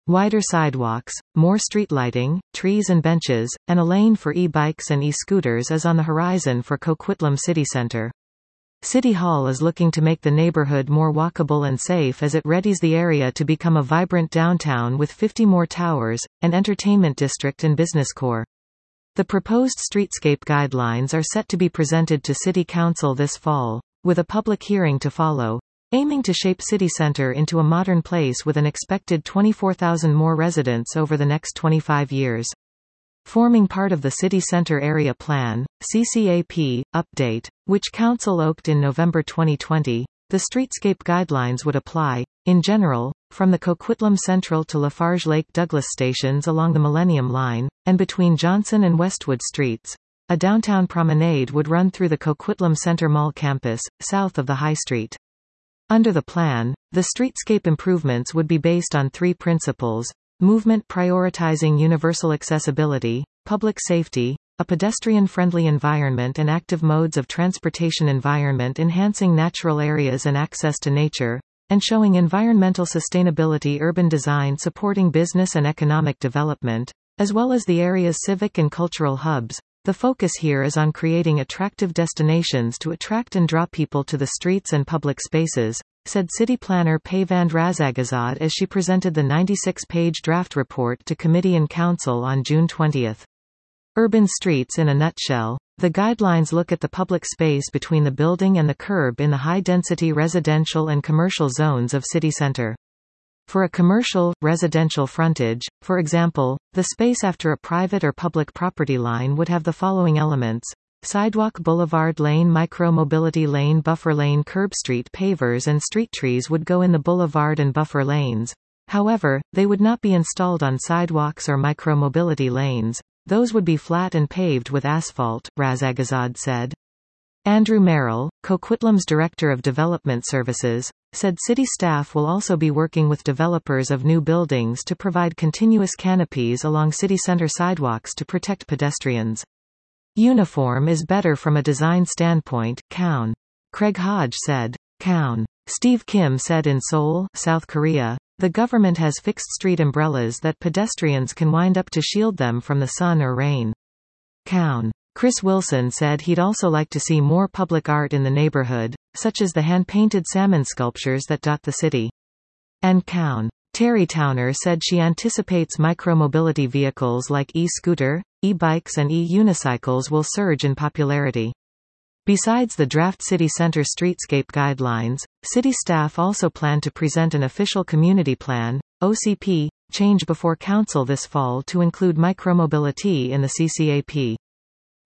wider sidewalks, more street lighting, trees and benches, and a lane for e-bikes and e-scooters is on the horizon for Coquitlam City Centre. City Hall is looking to make the neighbourhood more walkable and safe as it readies the area to become a vibrant downtown with 50 more towers, an entertainment district and business core. The proposed streetscape guidelines are set to be presented to City Council this fall, with a public hearing to follow, aiming to shape City Centre into a modern place with an expected 24,000 more residents over the next 25 years. Forming part of the City Centre Area Plan, CCAP, update, which Council oaked in November 2020, the streetscape guidelines would apply, in general, from the Coquitlam Central to Lafarge Lake Douglas stations along the Millennium Line, and between Johnson and Westwood Streets. A downtown promenade would run through the Coquitlam Centre Mall campus, south of the High Street. Under the plan, the streetscape improvements would be based on three principles: movement prioritizing universal accessibility, public safety, a pedestrian-friendly environment and active modes of transportation environment enhancing natural areas and access to nature, and showing environmental sustainability urban design supporting business and economic development, as well as the area's civic and cultural hubs. The focus here is on creating attractive destinations to attract and draw people to the streets and public spaces, said City Planner Payvand Razagazad as she presented the 96-page draft report to Committee and Council on June 20. Urban streets in a nutshell. The guidelines look at the public space between the building and the curb in the high-density residential and commercial zones of city center. For a commercial, residential frontage, for example, the space after a private or public property line would have the following elements: sidewalk, boulevard lane, micro-mobility lane, buffer lane, curb. Street pavers and street trees would go in the boulevard and buffer lanes. However, they would not be installed on sidewalks or micro-mobility lanes. Those would be flat and paved with asphalt, Razagazad said. Andrew Merrill, Coquitlam's Director of Development Services, said city staff will also be working with developers of new buildings to provide continuous canopies along city center sidewalks to protect pedestrians. Uniform is better from a design standpoint, Kaun. Craig Hodge said. Kaun. Steve Kim said in Seoul, South Korea, the government has fixed street umbrellas that pedestrians can wind up to shield them from the sun or rain. Kaun. Chris Wilson said he'd also like to see more public art in the neighborhood, such as the hand-painted salmon sculptures that dot the city. And Kaun. Terry Towner said she anticipates micromobility vehicles like e-scooter, e-bikes and e-unicycles will surge in popularity. Besides the draft city center streetscape guidelines, city staff also plan to present an official community plan, OCP, change before council this fall to include micromobility in the CCAP.